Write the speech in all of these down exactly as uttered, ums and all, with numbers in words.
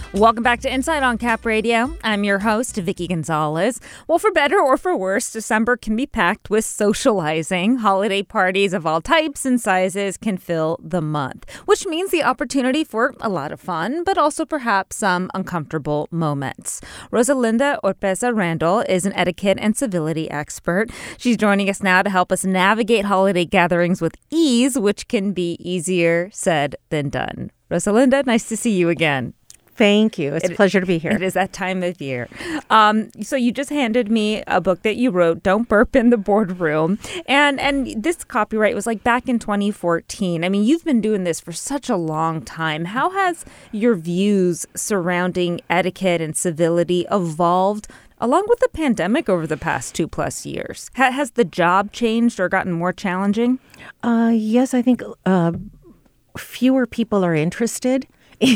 Welcome back to Inside on Cap Radio. I'm your host, Vicky Gonzalez. Well, for better or for worse, December can be packed with socializing. Holiday parties of all types and sizes can fill the month, which means the opportunity for a lot of fun, but also perhaps some uncomfortable moments. Rosalinda Oropeza Randall is an etiquette and civility expert. She's joining us now to help us navigate holiday gatherings with ease, which can be easier said than done. Rosalinda, nice to see you again. Thank you. It's it, a pleasure to be here. It is that time of year. Um, so you just handed me a book that you wrote, Don't Burp in the Boardroom. And and this copyright was like back in twenty fourteen. I mean, you've been doing this for such a long time. How has your views surrounding etiquette and civility evolved along with the pandemic over the past two plus years? Ha- has the job changed or gotten more challenging? Uh, yes, I think uh, fewer people are interested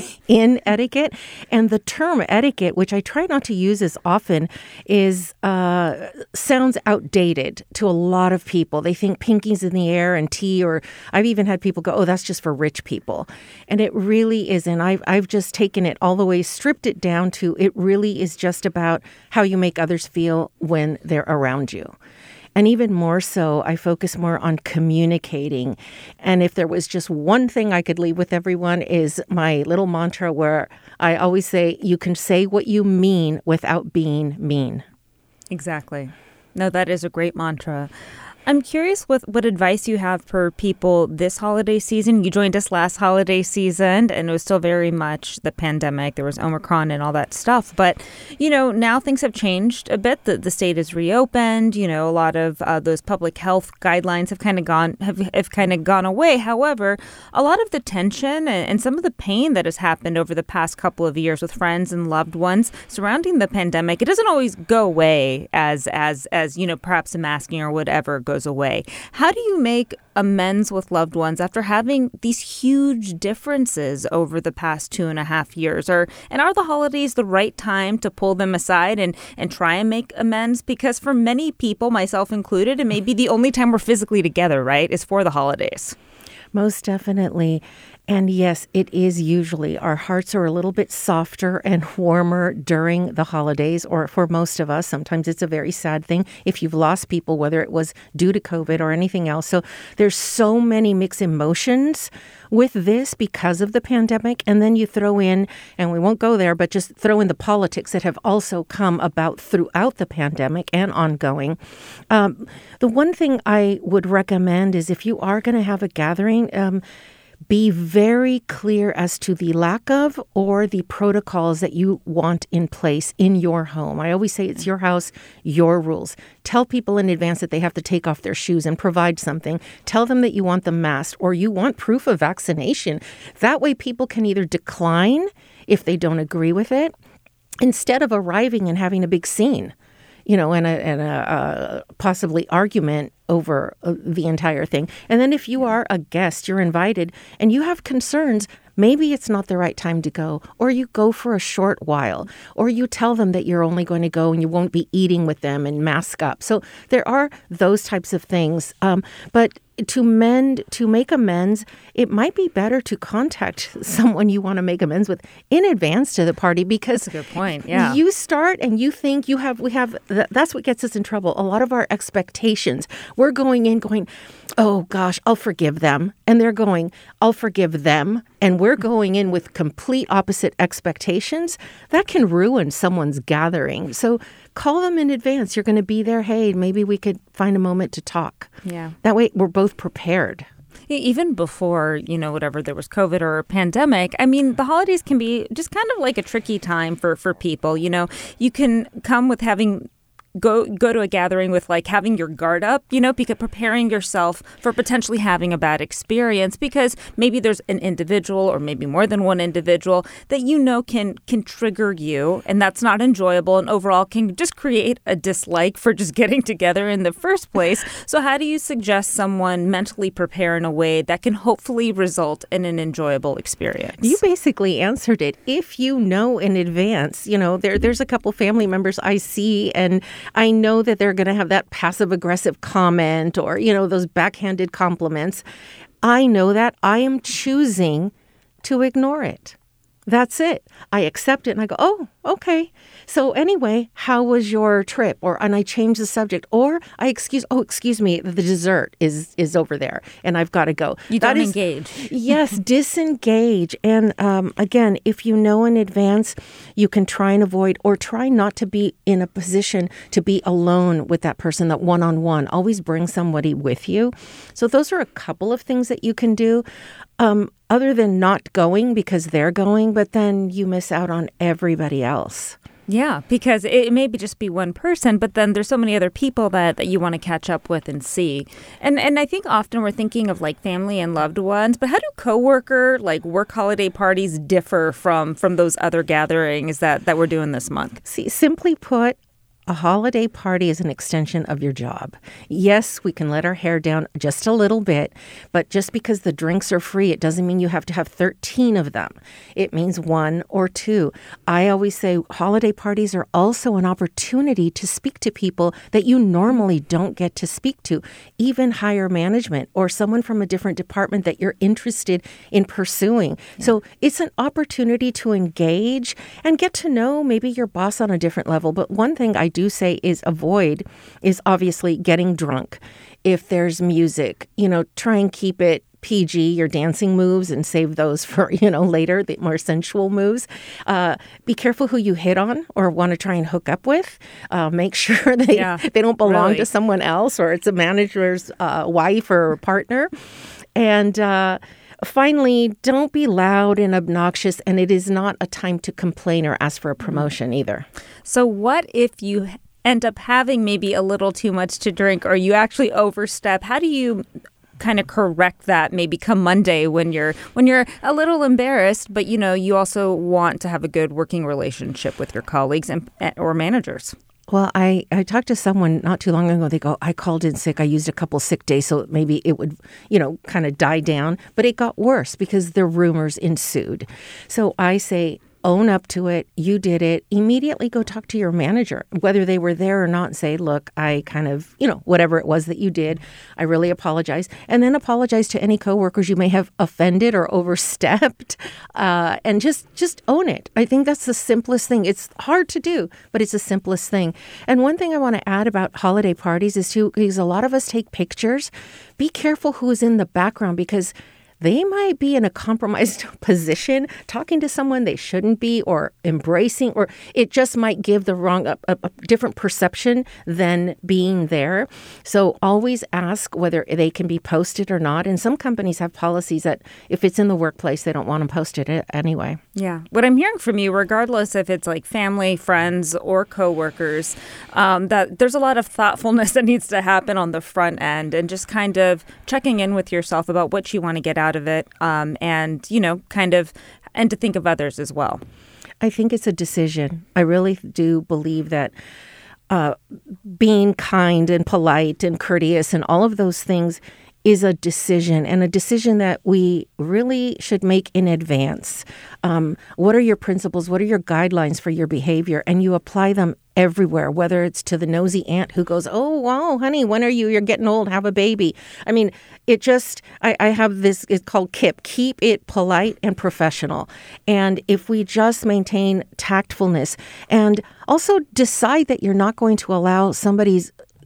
in etiquette. And the term etiquette, which I try not to use as often, is uh, sounds outdated to a lot of people. They think pinkies in the air and tea, or I've even had people go, oh, that's just for rich people. And it really isn't. I've, I've just taken it all the way, stripped it down to it really is just about how you make others feel when they're around you. And even more so, I focus more on communicating. And if there was just one thing I could leave with everyone is my little mantra where I always say, you can say what you mean without being mean. Exactly. No, that is a great mantra. I'm curious with what advice you have for people this holiday season. You joined us last holiday season, and it was still very much the pandemic. There was Omicron and all that stuff. But, you know, now things have changed a bit. The, the state is reopened. You know, a lot of uh, those public health guidelines have kind of gone have, have kind of gone away. However, a lot of the tension and, and some of the pain that has happened over the past couple of years with friends and loved ones surrounding the pandemic, it doesn't always go away as as as you know, perhaps the masking or whatever goes away. How do you make amends with loved ones after having these huge differences over the past two and a half years? Or and are the holidays the right time to pull them aside and, and try and make amends? Because for many people, myself included, it may be the only time we're physically together, right, is for the holidays. Most definitely. And yes, it is usually our hearts are a little bit softer and warmer during the holidays, or for most of us, sometimes it's a very sad thing if you've lost people, whether it was due to COVID or anything else. So there's so many mixed emotions with this because of the pandemic. And then you throw in, and we won't go there, but just throw in the politics that have also come about throughout the pandemic and ongoing. Um, the one thing I would recommend is if you are going to have a gathering, um, be very clear as to the lack of or the protocols that you want in place in your home. I always say it's your house, your rules. Tell people in advance that they have to take off their shoes and provide something. Tell them that you want them masked or you want proof of vaccination. That way people can either decline if they don't agree with it, instead of arriving and having a big scene, you know, and a, and a uh, possibly argument over uh, the entire thing. And then if you are a guest, you're invited, and you have concerns, maybe it's not the right time to go, or you go for a short while, or you tell them that you're only going to go and you won't be eating with them and mask up. So there are those types of things. Um, but to mend, to make amends, it might be better to contact someone you want to make amends with in advance to the party, because that's a good point. Yeah, you start and you think you have, we have, that's what gets us in trouble. A lot of our expectations, we're going in going, oh gosh, I'll forgive them. And they're going, I'll forgive them. And we're going in with complete opposite expectations. That can ruin someone's gathering. So call them in advance. You're going to be there. Hey, maybe we could find a moment to talk. Yeah. That way we're both prepared. Even before, you know, whatever, there was COVID or a pandemic, I mean, the holidays can be just kind of like a tricky time for, for people. You know, you can come with having go go to a gathering with like having your guard up, you know, because preparing yourself for potentially having a bad experience, because maybe there's an individual or maybe more than one individual that you know can can trigger you, and that's not enjoyable, and overall can just create a dislike for just getting together in the first place. So how do you suggest someone mentally prepare in a way that can hopefully result in an enjoyable experience? You basically answered it. If you know in advance, you know, there there's a couple family members I see, and I know that they're going to have that passive-aggressive comment or, you know, those backhanded compliments. I know that. I am choosing to ignore it. That's it. I accept it and I go, oh, okay. So anyway, how was your trip? Or and I change the subject. Or I excuse, oh, excuse me, the dessert is is over there and I've got to go. You That don't is- engage. Yes, disengage. And um, again, if you know in advance, you can try and avoid or try not to be in a position to be alone with that person, that one-on-one. Always bring somebody with you. So those are a couple of things that you can do. Um, other than not going because they're going, but then you miss out on everybody else. Yeah, because it may be just be one person, but then there's so many other people that, that you want to catch up with and see. And and I think often we're thinking of like family and loved ones, but how do coworker, like work holiday parties differ from from those other gatherings that, that we're doing this month? See, simply put, a holiday party is an extension of your job. Yes, we can let our hair down just a little bit, but just because the drinks are free, it doesn't mean you have to have thirteen of them. It means one or two. I always say holiday parties are also an opportunity to speak to people that you normally don't get to speak to, even higher management or someone from a different department that you're interested in pursuing. Yeah. So it's an opportunity to engage and get to know maybe your boss on a different level. But one thing I do say is avoid is obviously getting drunk. If there's music, you know, try and keep it P G, your dancing moves, and save those for, you know, later, the more sensual moves. Uh, be careful who you hit on or want to try and hook up with. Uh, make sure they, yeah, they don't belong really. to someone else or it's a manager's uh, wife or partner. And uh finally, don't be loud and obnoxious, and it is not a time to complain or ask for a promotion either. So what if you end up having maybe a little too much to drink or you actually overstep? How do you kind of correct that maybe come Monday when you're when you're a little embarrassed, but you know, you also want to have a good working relationship with your colleagues and or managers? Well, I, I talked to someone not too long ago. They go, I called in sick. I used a couple sick days so maybe it would, you know, kind of die down. But it got worse because the rumors ensued. So I say, own up to it. You did it. Immediately go talk to your manager, whether they were there or not, and say, look, I kind of, you know, whatever it was that you did, I really apologize. And then apologize to any coworkers you may have offended or overstepped, uh, and just, just own it. I think that's the simplest thing. It's hard to do, but it's the simplest thing. And one thing I want to add about holiday parties is too, because a lot of us take pictures. Be careful who is in the background because they might be in a compromised position, talking to someone they shouldn't be or embracing, or it just might give the wrong, a, a different perception than being there. So always ask whether they can be posted or not. And some companies have policies that if it's in the workplace, they don't want them posted anyway. Yeah. What I'm hearing from you, regardless if it's like family, friends, or coworkers, um, that there's a lot of thoughtfulness that needs to happen on the front end and just kind of checking in with yourself about what you want to get out of it, um, and, you know, kind of, and to think of others as well. I think it's a decision. I really do believe that uh, being kind and polite and courteous and all of those things is a decision, and a decision that we really should make in advance. Um, what are your principles? What are your guidelines for your behavior? And you apply them everywhere, whether it's to the nosy aunt who goes, oh, wow, honey, when are you? You're getting old. Have a baby. I mean, it just, I, I have this, it's called KIP, keep it polite and professional. And if we just maintain tactfulness and also decide that you're not going to allow somebody's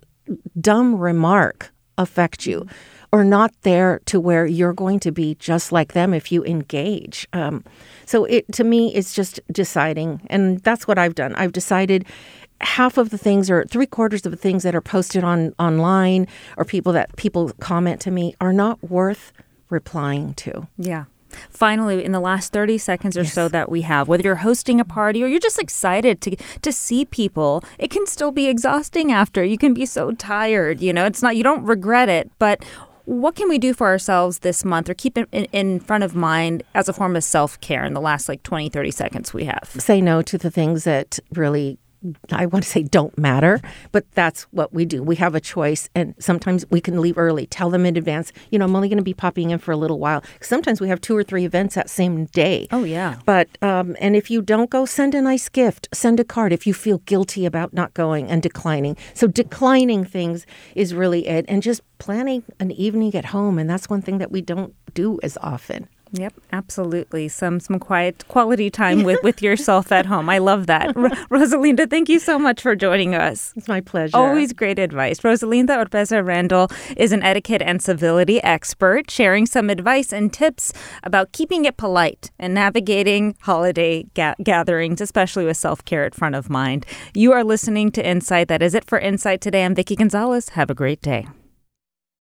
dumb remark affect you, or not there to where you're going to be just like them if you engage. Um, so it to me, it's just deciding. And that's what I've done. I've decided half of the things or three quarters of the things that are posted on online or people that people comment to me are not worth replying to. Yeah. Finally, in the last thirty seconds or yes. so that we have, whether you're hosting a party or you're just excited to to see people, it can still be exhausting after. You can be so tired, you know, it's not, you don't regret it, but what can we do for ourselves this month or keep it in, in front of mind as a form of self-care in the last like twenty, thirty seconds we have? Say no to the things that really, I want to say don't matter, but that's what we do. We have a choice, and sometimes we can leave early. Tell them in advance, you know, I'm only going to be popping in for a little while. Sometimes we have two or three events that same day. Oh, yeah. But, um, and if you don't go, send a nice gift. Send a card if you feel guilty about not going and declining. So declining things is really it. And just planning an evening at home, and that's one thing that we don't do as often. Yep, absolutely. Some some quiet quality time with, with yourself at home. I love that. R- Rosalinda, thank you so much for joining us. It's my pleasure. Always great advice. Rosalinda Oropeza Randall is an etiquette and civility expert, sharing some advice and tips about keeping it polite and navigating holiday ga- gatherings, especially with self-care at front of mind. You are listening to Insight. That is it for Insight today. I'm Vicki Gonzalez. Have a great day.